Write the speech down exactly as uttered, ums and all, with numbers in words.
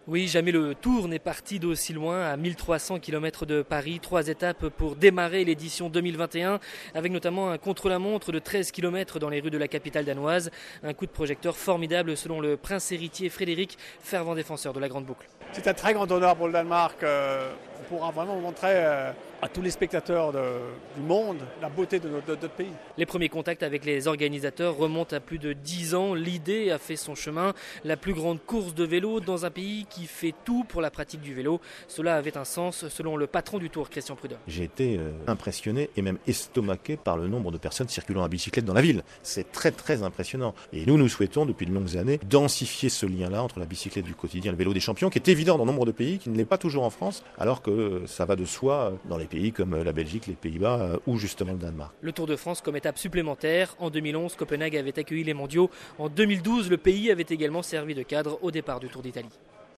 Oui, jamais le Tour n'est parti d'aussi loin, à mille trois cents kilomètres de Paris. Trois étapes pour démarrer l'édition deux mille vingt et un, avec notamment un contre-la-montre de treize kilomètres dans les rues de la capitale danoise. Un coup de projecteur formidable selon le prince héritier Frédéric, fervent défenseur de la Grande Boucle. C'est un très grand honneur pour le Danemark. On pourra vraiment montrer à tous les spectateurs de, du monde la beauté de notre, de notre pays. Les premiers contacts avec les organisateurs remontent à plus de dix ans. L'idée a fait son chemin. La plus grande course de vélo dans un pays qui fait tout pour la pratique du vélo. Cela avait un sens selon le patron du Tour, Christian Prudhomme. J'ai été euh, impressionné et même estomaqué par le nombre de personnes circulant à bicyclette dans la ville. C'est très très impressionnant. Et nous, nous souhaitons depuis de longues années densifier ce lien-là entre la bicyclette du quotidien et le vélo des champions, qui est évident dans nombre de pays, qui ne l'est pas toujours en France, alors que ça va de soi dans les pays comme la Belgique, les Pays-Bas ou justement le Danemark. Le Tour de France comme étape supplémentaire. En deux mille onze, Copenhague avait accueilli les mondiaux. En deux mille douze, le pays avait également servi de cadre au départ du Tour d'Italie.